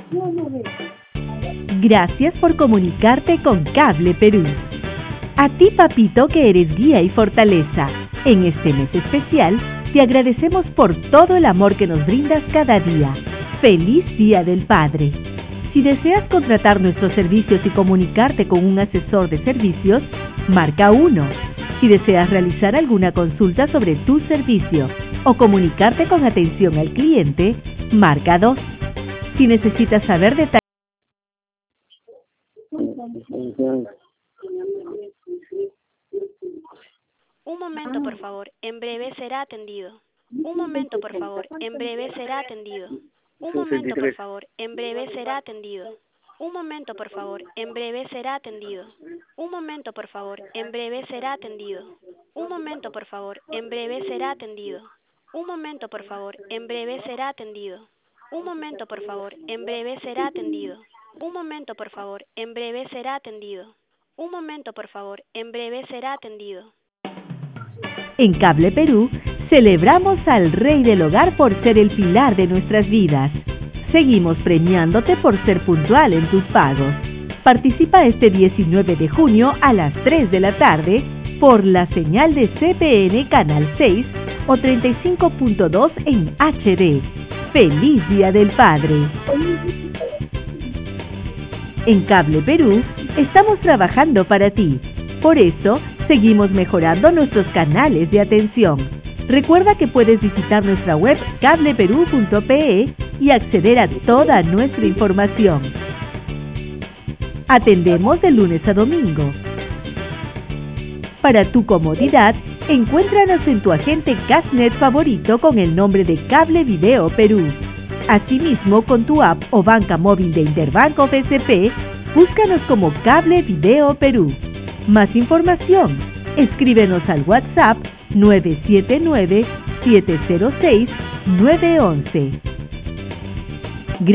Gracias por comunicarte con Cable Perú. A ti, papito, que eres guía y fortaleza. En este mes especial, te agradecemos por todo el amor que nos brindas cada día. ¡Feliz Día del Padre! Si deseas contratar nuestros servicios y comunicarte con un asesor de servicios, marca 1. Si deseas realizar alguna consulta sobre tu servicio o comunicarte con atención al cliente, marca 2. Si necesitas saber detalles. Un momento, por favor. En breve será atendido. Un momento, por favor. En breve será atendido. Un momento, por favor. En breve será atendido. Un momento, por favor. En breve será atendido. Un momento, por favor. En breve será atendido. Un momento, por favor. En breve será atendido. Un momento, por favor. En breve será atendido. Un momento, por favor. En breve será atendido. Un momento, por favor. En breve será atendido. Un momento, por favor. En breve será atendido. En Cable Perú, celebramos al Rey del Hogar por ser el pilar de nuestras vidas. Seguimos premiándote por ser puntual en tus pagos. Participa este 19 de junio a las 3 de la tarde por la señal de CPN Canal 6 o 35.2 en HD. ¡Feliz Día del Padre! En Cable Perú, estamos trabajando para ti. Por eso, seguimos mejorando nuestros canales de atención. Recuerda que puedes visitar nuestra web cableperú.pe y acceder a toda nuestra información. Atendemos de lunes a domingo. Para tu comodidad, encuéntranos en tu agente Cashnet favorito con el nombre de Cable Video Perú. Asimismo, con tu app o banca móvil de Interbank of SP, búscanos como Cable Video Perú. Más información, escríbenos al WhatsApp 979-706-911.